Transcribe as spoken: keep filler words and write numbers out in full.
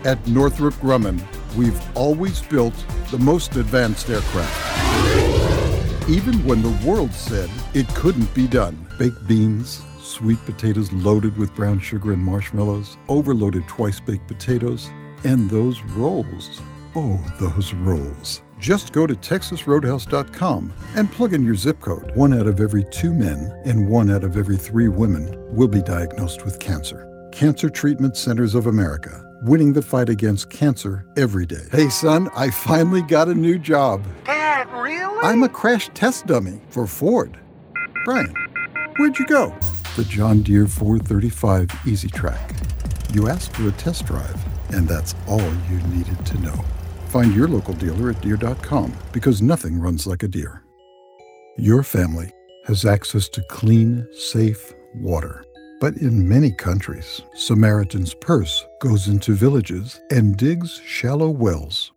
At Northrop Grumman, we've always built the most advanced aircraft. Even when the world said it couldn't be done. Baked beans, sweet potatoes loaded with brown sugar and marshmallows, overloaded twice-baked potatoes, and those rolls. Oh, those rolls. Just go to texas roadhouse dot com and plug in your zip code. One out of every two men and one out of every three women will be diagnosed with cancer. Cancer Treatment Centers of America, winning the fight against cancer every day. Hey, son, I finally got a new job. Dad, really? I'm a crash test dummy for Ford. Brian, where'd you go? The John Deere four thirty-five Easy Track. You asked for a test drive, and that's all you needed to know. Find your local dealer at deere dot com, because nothing runs like a Deere. Your family has access to clean, safe water. But in many countries, Samaritan's Purse goes into villages and digs shallow wells